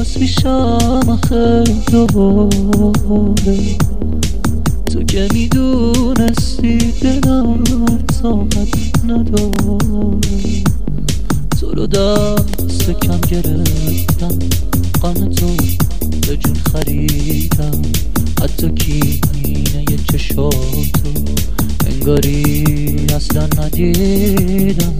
میشم آخه دوباره. تو که میدونستی دلم طاقت نداره. تو رو دست کم گرفتم، غم تو به جون خریدم، حتی کینه چشاتو انگاری اصلا ندیدم.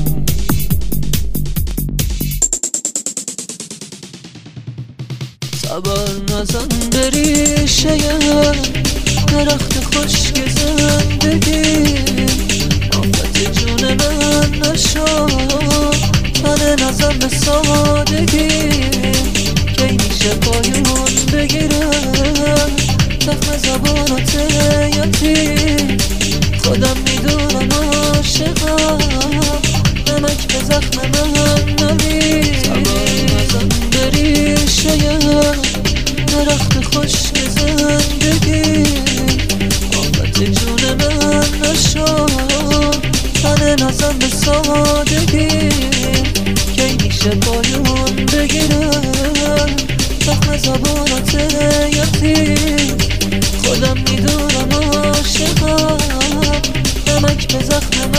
صبر نزن بری شیم درخت خشک زندگی، آفت جون من نشو تن نزن به سادگی. کی میشه پایون بگیره زخم زبانات یتیم، خودم میدونم عاشقم نمک به زخم من نبین. صبر نزن بری شیم درخت خشک زندگی، آفت جون من نشو تن نزن به سادگی. کی میشه پایون بگیره زخم زبانات یتیم، خودم میدونم عاشقم نمک به زخم